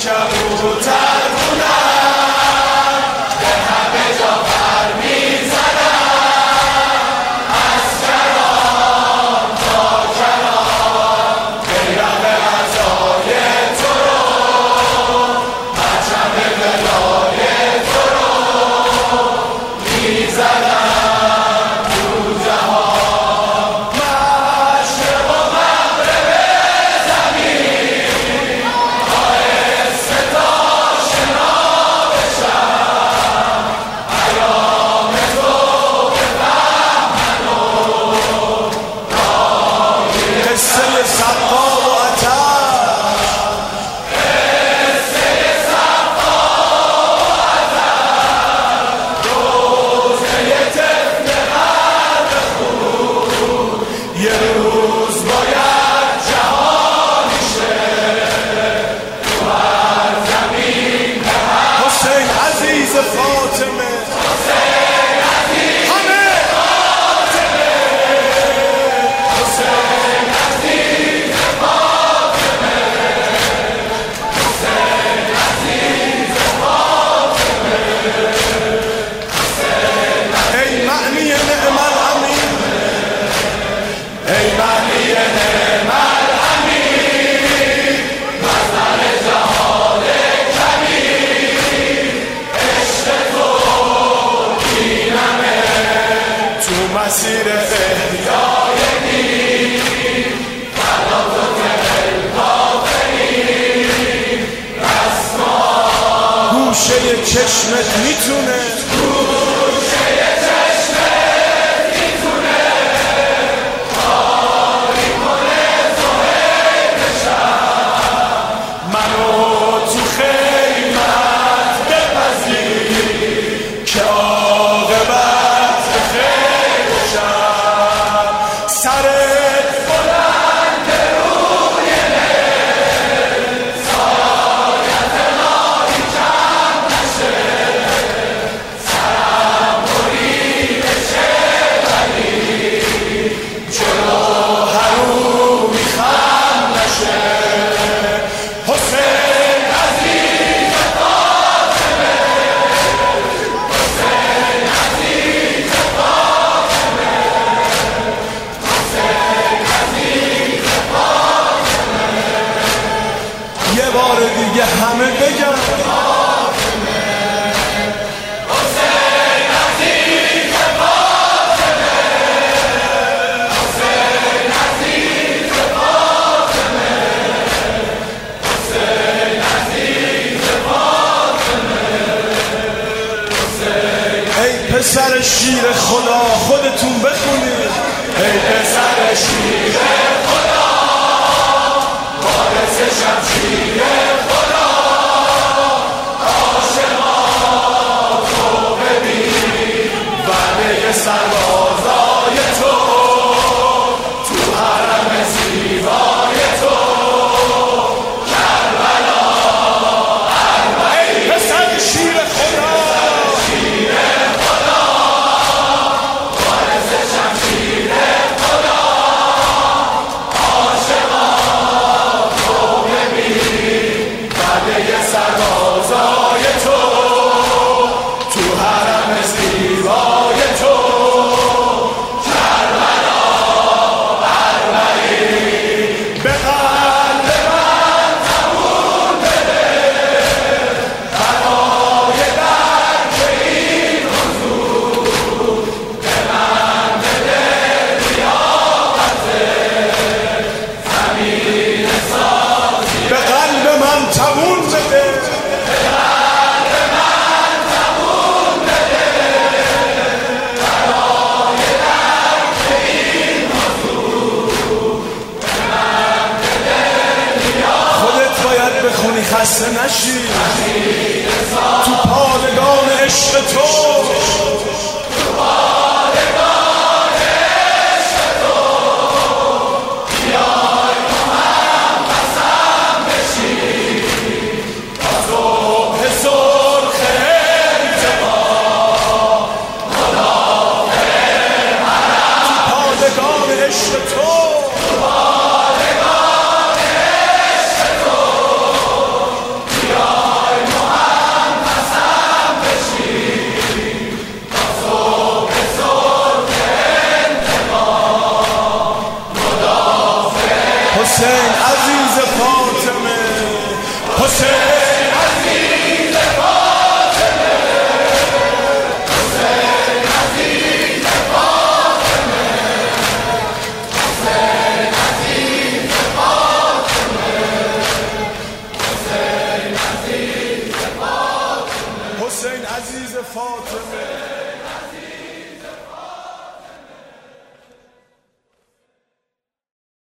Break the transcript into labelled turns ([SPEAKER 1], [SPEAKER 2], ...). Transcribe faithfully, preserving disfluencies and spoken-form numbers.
[SPEAKER 1] کبوتر بودم به همه جا پر میزدم از کران تا کران بیرق غذای تو رو پرچم ولای تو رو میزدم تو جهان مشرق و مغرب زمین آهسته تا شنا بشم پیام تو بفهمن و قصه صفا و عطش قصه صفا و عطش روزه طفل غرق خون یه روز باید جهانی شه تو هر زمین به هر حسین عزیز فاطمه حسین عزیز همه فاطمه حسین عزیز فاطمه حسین عزیز فاطمه ای معنی نعم الامین ای معنی نعم الامین مظهر جهان کبیر عشق تو دینمه تو مسیر احیای دین فدا تو دل کافرین رسما گوشه چشمت میتونه گوشه چشمت میتونه کاری کنه زهیر بشم منو تو خیمت بپذیر که عاقبت به خیر بشم سرت بلند روی نل سایت ناری کم نشه سرم برید شه ولی جلو حرومی خم نشه حسین عزیز فاطمه حسین عزیز فاطمه حسین عزیز فاطمه یه بار دیگه همه بگم حسین عزیز فاطمه حسین عزیز فاطمه حسین عزیز فاطمه ای پسر شیر خدا خودتون بخونید ای پسر شیر خدا وارث شمشیر خدا عاشقاتو ببین وعده سربازای تو تو حرم زیبای تو کربلا اربعین ای پسر شیر خدا شیر خدا وارث شمشیر خدا عاشقاتو ببین وعده سربازای تو تو حرم زیبای تو کربلا اربعین به قلب من تموم بده برای درک این حضور به من بده لیاقت زمین سازی به قلب من تموم بده به قلب من تموم بده برای درک این حضور به من بده لیاقت خودت باید بخونی خسته نشی تو پادگان عشق تو تو پادگان عشق تو بیای با هم قسم بشی تا صبح سرخ انتقام مدافع حرم تو پادگان عشق تو تو پادگان عشق تو بیای حسین عزیز فاطمه، حسین عزیز فاطمه، حسین عزیز فاطمه، حسین عزیز فاطمه، حسین عزیز فاطمه، حسین عزیز فاطمه.